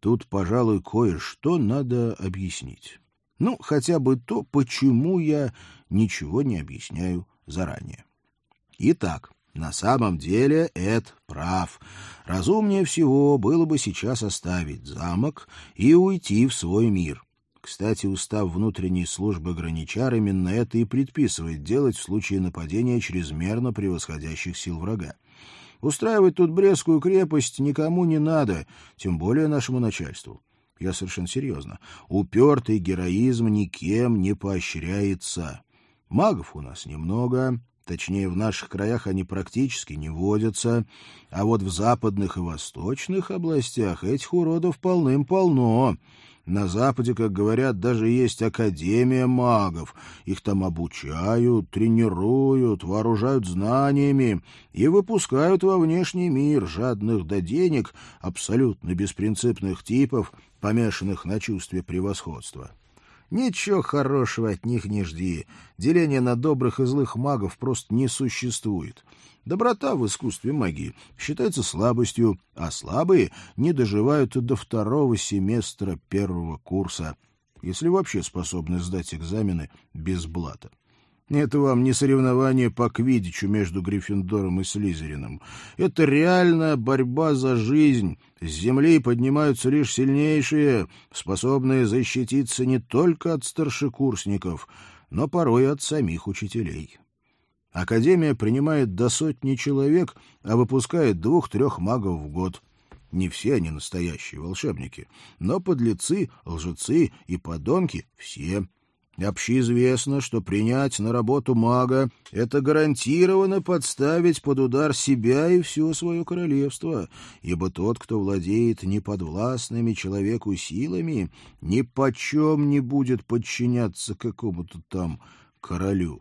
Тут, пожалуй, кое-что надо объяснить. Ну, хотя бы то, почему я ничего не объясняю заранее. Итак, на самом деле Эд прав. Разумнее всего было бы сейчас оставить замок и уйти в свой мир. Кстати, устав внутренней службы граничар именно это и предписывает делать в случае нападения чрезмерно превосходящих сил врага. Устраивать тут Брестскую крепость никому не надо, тем более нашему начальству. Я совершенно серьезно. Упертый героизм никем не поощряется. Магов у нас немного, точнее, в наших краях они практически не водятся, а вот в западных и восточных областях этих уродов полным-полно. На Западе, как говорят, даже есть Академия магов. Их там обучают, тренируют, вооружают знаниями и выпускают во внешний мир жадных до денег, абсолютно беспринципных типов, помешанных на чувстве превосходства. Ничего хорошего от них не жди. Деление на добрых и злых магов просто не существует. Доброта в искусстве магии считается слабостью, а слабые не доживают и до 2-го семестра 1-го курса, если вообще способны сдать экзамены без блата. Это вам не соревнование по квиддичу между Гриффиндором и Слизерином. Это реальная борьба за жизнь. С земли поднимаются лишь сильнейшие, способные защититься не только от старшекурсников, но порой и от самих учителей. Академия принимает до 100 человек, а выпускает 2-3 магов в год. Не все они настоящие волшебники, но подлецы, лжецы и подонки — все. Общеизвестно, что принять на работу мага — это гарантированно подставить под удар себя и все свое королевство, ибо тот, кто владеет неподвластными человеку силами, ни почем не будет подчиняться какому-то там королю.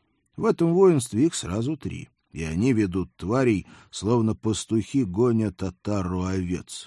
В этом воинстве их сразу 3, и они ведут тварей, словно пастухи гонят отару овец.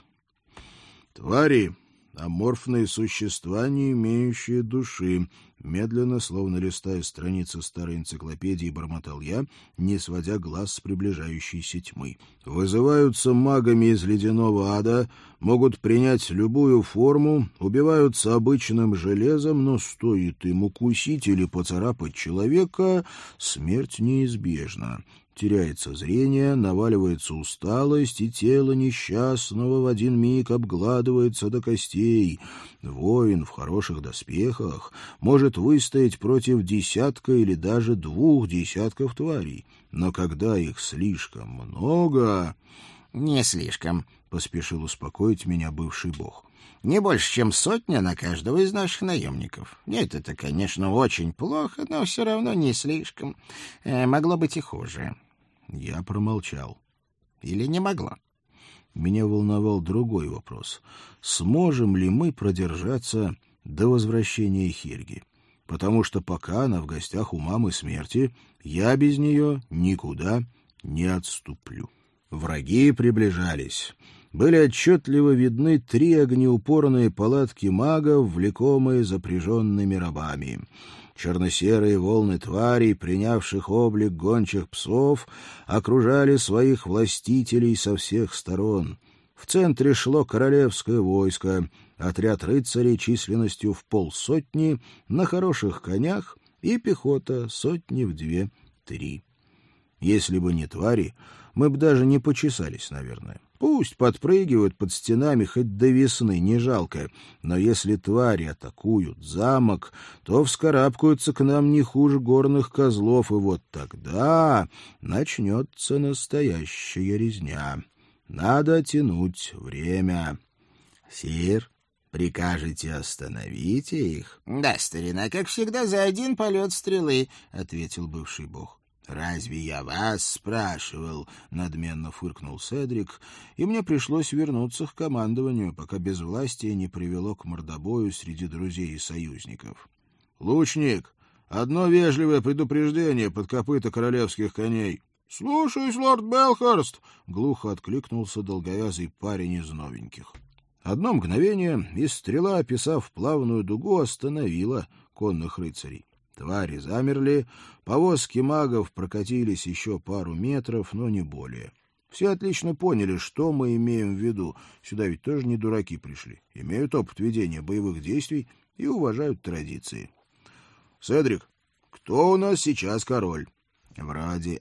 Твари — аморфные существа, не имеющие души, медленно, словно листая страницы старой энциклопедии, бормотал я, не сводя глаз с приближающейся тьмы. Вызываются магами из ледяного ада, могут принять любую форму, убиваются обычным железом, но стоит им укусить или поцарапать человека, смерть неизбежна. Теряется зрение, наваливается усталость, и тело несчастного в один миг обгладывается до костей. Воин в хороших доспехах может выстоять против 10 или даже 2 десятков тварей. Но когда их слишком много... — Не слишком, — поспешил успокоить меня бывший бог. — Не больше, чем 100 на каждого из наших наемников. Нет, это, конечно, очень плохо, но все равно не слишком. Могло быть и хуже. Я промолчал. Или не могла? Меня волновал другой вопрос. Сможем ли мы продержаться до возвращения Хельги? Потому что пока она в гостях у мамы смерти, я без нее никуда не отступлю. Враги приближались. Были отчетливо видны 3 огнеупорные палатки магов, влекомые запряженными рабами. Черно-серые волны тварей, принявших облик гончих псов, окружали своих властителей со всех сторон. В центре шло королевское войско, отряд рыцарей численностью в 50 на хороших конях и пехота 100 в 2-3. Если бы не твари, мы бы даже не почесались, наверное. Пусть подпрыгивают под стенами хоть до весны, не жалко. Но если твари атакуют замок, то вскарабкаются к нам не хуже горных козлов, и вот тогда начнется настоящая резня. Надо тянуть время. Сир, прикажете остановить их? — Да, старина, как всегда, за 1 полет стрелы, — ответил бывший бог. «Разве я вас спрашивал?» — надменно фыркнул Седрик, и мне пришлось вернуться к командованию, пока безвластие не привело к мордобою среди друзей и союзников. «Лучник, одно вежливое предупреждение под копыта королевских коней». «Слушаюсь, лорд Белхорст!» — глухо откликнулся долговязый парень из новеньких. Одно мгновение, и стрела, описав плавную дугу, остановила конных рыцарей. Твари замерли, повозки магов прокатились еще пару метров, но не более. Все отлично поняли, что мы имеем в виду. Сюда ведь тоже не дураки пришли. Имеют опыт ведения боевых действий и уважают традиции. — Седрик, кто у нас сейчас король? — Вроде,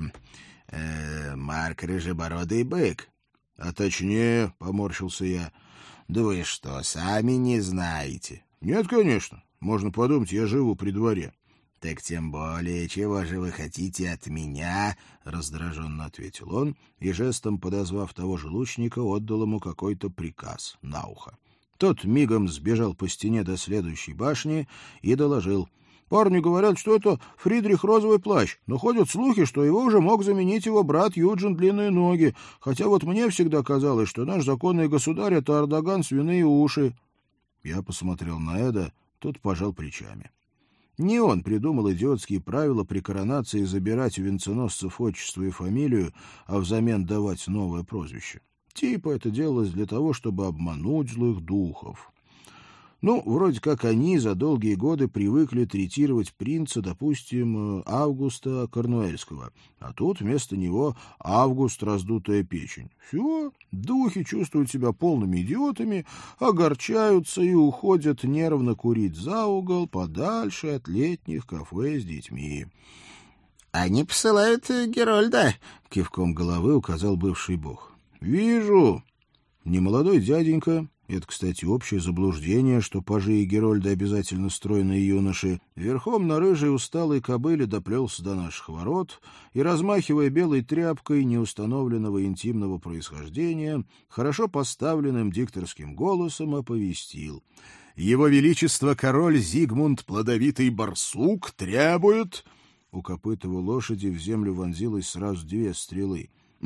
Марк Рыжебородый бык. — А точнее, — поморщился я. — Да вы что, сами не знаете? — Нет, конечно. Можно подумать, я живу при дворе. — Так тем более, чего же вы хотите от меня? — раздраженно ответил он и, жестом подозвав того же лучника, отдал ему какой-то приказ на ухо. Тот мигом сбежал по стене до следующей башни и доложил. Парни говорят, что это Фридрих Розовый Плащ, но ходят слухи, что его уже мог заменить его брат Юджин Длинные Ноги, хотя вот мне всегда казалось, что наш законный государь — это Ардаган Свиные Уши. Я посмотрел на Эда, тот пожал плечами. Не он придумал идиотские правила при коронации забирать у венценосцев отчество и фамилию, а взамен давать новое прозвище. Типа это делалось для того, чтобы обмануть злых духов. Ну, вроде как они за долгие годы привыкли третировать принца, допустим, Августа Корнуэльского, а тут вместо него Август Раздутая Печень. Все, духи чувствуют себя полными идиотами, огорчаются и уходят нервно курить за угол подальше от летних кафе с детьми. — Они посылают Герольда, — кивком головы указал бывший бог. — Вижу. Немолодой дяденька... Это, кстати, общее заблуждение, что пажи и герольды обязательно стройные юноши. Верхом на рыжей усталой кобыле доплелся до наших ворот и, размахивая белой тряпкой неустановленного интимного происхождения, хорошо поставленным дикторским голосом оповестил. «Его Величество король Зигмунд Плодовитый Барсук требует...» У копыт его лошади в землю вонзилось сразу 2 стрелы.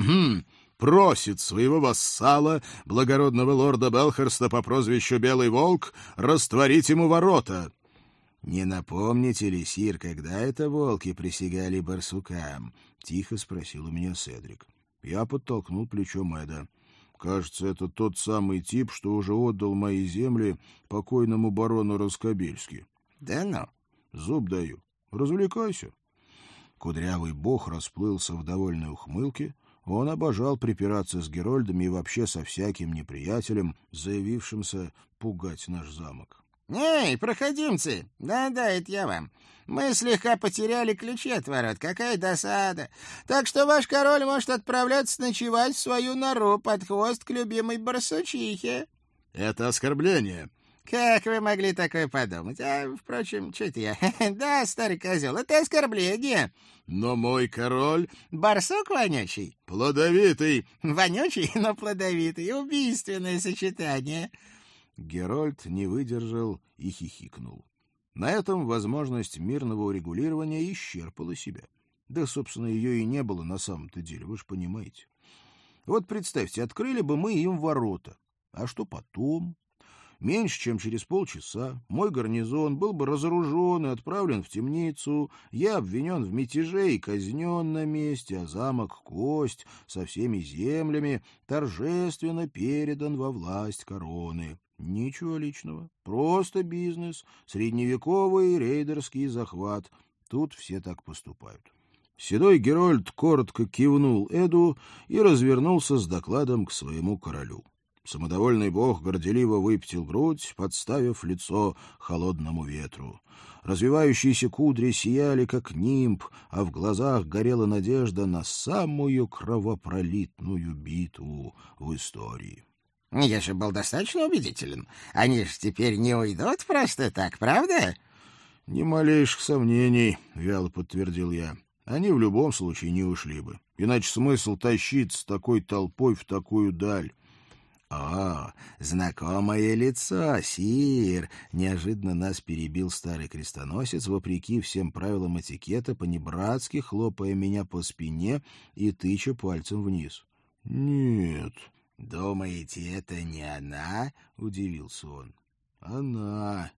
Просит своего вассала, благородного лорда Белхерста по прозвищу Белый Волк, растворить ему ворота. — Не напомните ли, сир, когда это волки присягали барсукам? — тихо спросил у меня Седрик. Я подтолкнул плечом Эда. Кажется, это тот самый тип, что уже отдал мои земли покойному барону Раскобельски. — Да ну? — Зуб даю. Развлекайся. Кудрявый бог расплылся в довольной ухмылке. Он обожал припираться с герольдами и вообще со всяким неприятелем, заявившимся пугать наш замок. — Эй, проходимцы! Да-да, это я вам. Мы слегка потеряли ключи от ворот. Какая досада! Так что ваш король может отправляться ночевать в свою нору под хвост к любимой барсучихе. — Это оскорбление. — Как вы могли такое подумать? А, впрочем, что это я? Да, старый козел, это оскорбление. — Но мой король... — Барсук вонючий. — Плодовитый. — Вонючий, но плодовитый. Убийственное сочетание. Герольд не выдержал и хихикнул. На этом возможность мирного урегулирования исчерпала себя. Да, собственно, ее и не было на самом-то деле, вы же понимаете. Вот представьте, открыли бы мы им ворота. А что потом? Меньше чем через полчаса мой гарнизон был бы разоружен и отправлен в темницу, я обвинен в мятеже и казнен на месте, а замок Кость со всеми землями торжественно передан во власть короны. Ничего личного, просто бизнес, средневековый рейдерский захват. Тут все так поступают. Седой Герольд коротко кивнул Эду и развернулся с докладом к своему королю. Самодовольный бог горделиво выпятил грудь, подставив лицо холодному ветру. Развивающиеся кудри сияли, как нимб, а в глазах горела надежда на самую кровопролитную битву в истории. — Я же был достаточно убедителен. Они же теперь не уйдут просто так, правда? — Ни малейших сомнений, — вяло подтвердил я. Они в любом случае не ушли бы. Иначе смысл тащиться с такой толпой в такую даль. — О, знакомое лицо, сир! — неожиданно нас перебил старый крестоносец, вопреки всем правилам этикета, понебратски хлопая меня по спине и тыча пальцем вниз. — Нет. — Думаете, это не она? — удивился он. — Она.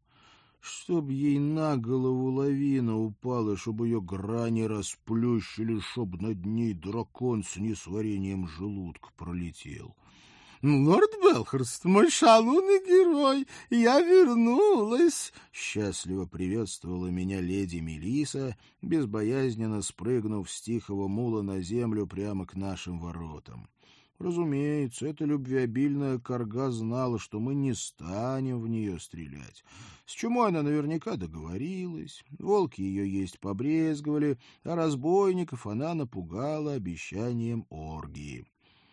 Чтоб ей на голову лавина упала, чтобы ее грани расплющили, чтоб над ней дракон с несварением желудка пролетел. лорд Белхерст, мой шалунный герой, я вернулась!» Счастливо приветствовала меня леди Мелиса, безбоязненно спрыгнув с тихого мула на землю прямо к нашим воротам. Разумеется, эта любвеобильная карга знала, что мы не станем в нее стрелять, с чему она наверняка договорилась. Волки ее есть побрезговали, а разбойников она напугала обещанием оргии.